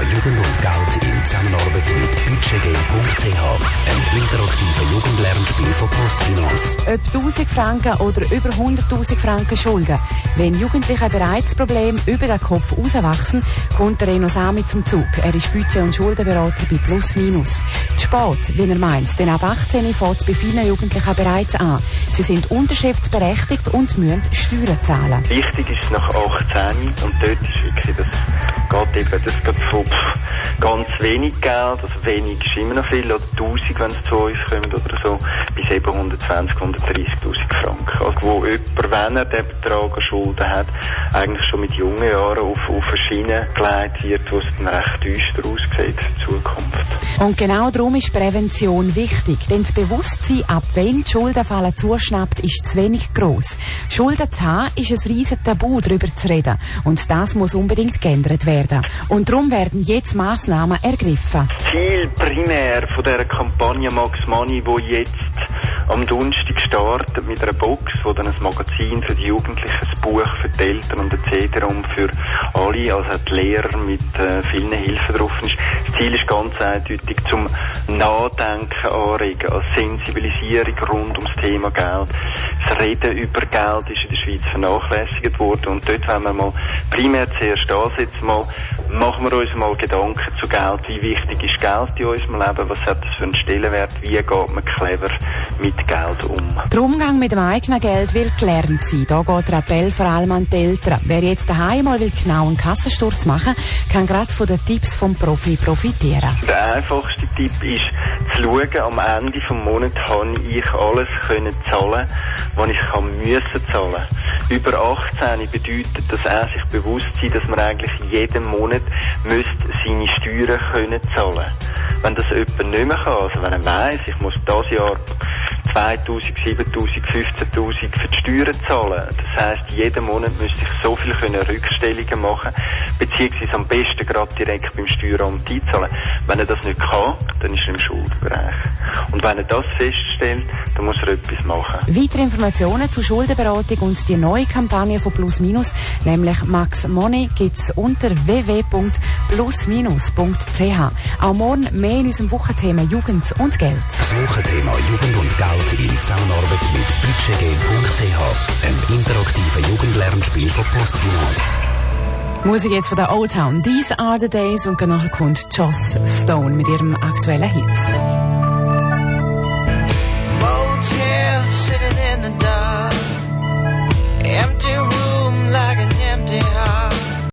Jugend und Geld in Zusammenarbeit mit budgetgame.ch, ein interaktiver Jugendlernspiel von PostFinance. Ob 1000 Franken oder über 100.000 Franken Schulden. Wenn Jugendliche bereits das Problem über den Kopf rauswachsen, kommt der Reno Sami zum Zug. Er ist Budget- und Schuldenberater bei Plus Minus. Zu spät, wie er meint, denn ab 18 fängt es bei vielen Jugendlichen bereits an. Sie sind unterschriftsberechtigt und müssen Steuern zahlen. Wichtig ist nach 18 und dort ist wirklich das geht von ganz wenig Geld, also wenig ist immer noch viel, oder 1000, wenn es zu uns kommt oder so, bis eben 120.000, 130.000 Franken. Also wo jemand, wenn er den Betrag an Schulden hat, eigentlich schon mit jungen Jahren auf eine Schiene geleitet wird, wo es dann recht düster aussieht für die Zukunft. Und genau darum ist Prävention wichtig, denn das Bewusstsein, ab wenn die Schuldenfalle zuschnappt, ist zu wenig gross. Schulden zu haben, ist ein riesen Tabu, darüber zu reden. Und das muss unbedingt geändert werden. Und darum werden jetzt Massnahmen ergriffen. Ziel primär von dieser Kampagne Max Money, die jetzt am Donnerstag startet mit einer Box, wo dann ein Magazin für die Jugendlichen, ein Buch für die Eltern und etc. und für alle, also die Lehrer mit vielen Hilfen drauf ist. Das Ziel ist ganz eindeutig zum Nachdenken anregen, als Sensibilisierung rund ums Thema Geld. Das Reden über Geld ist in der Schweiz vernachlässigt worden und dort wollen wir mal primär zuerst ansetzen, machen wir uns mal Gedanken zu Geld. Wie wichtig ist Geld in unserem Leben? Was hat das für einen Stellenwert? Wie geht man clever mit Geld um? Der Umgang mit dem eigenen Geld will gelernt sein. Da geht der Appell vor allem an die Eltern. Wer jetzt daheim mal genau einen Kassensturz machen, kann gerade von den Tipps vom Profi profitieren. Der einfachste Tipp ist, zu schauen, am Ende des Monats habe ich alles zahlen, was ich müssen zahlen. Über 18 bedeutet das auch sich bewusst sein, dass man eigentlich jeden Monat seine Steuern zahlen. Wenn das jemand nicht mehr kann, also wenn er weiss, ich muss dieses Jahr 2'000, 7'000, 15'000 für die Steuern zahlen. Das heisst, jeden Monat müsste ich so viel Rückstellungen machen, beziehungsweise am besten gerade direkt beim Steueramt einzahlen. Wenn er das nicht kann, dann ist er im Schuldenbereich. Und wenn er das feststellt, dann muss er etwas machen. Weitere Informationen zur Schuldenberatung und die neue Kampagne von Plus Minus, nämlich Max Money, gibt's unter www.plusminus.ch. Auch morgen mehr in unserem Wochenthema Jugend und Geld. Das Wochenthema Jugend und Geld in Zusammenarbeit mit budgetgame.ch, ein interaktiver Jugendlernspiel von PostFinance. Musik jetzt von der Old Town. These are the days und nachher kommt Joss Stone mit ihrem aktuellen Hit.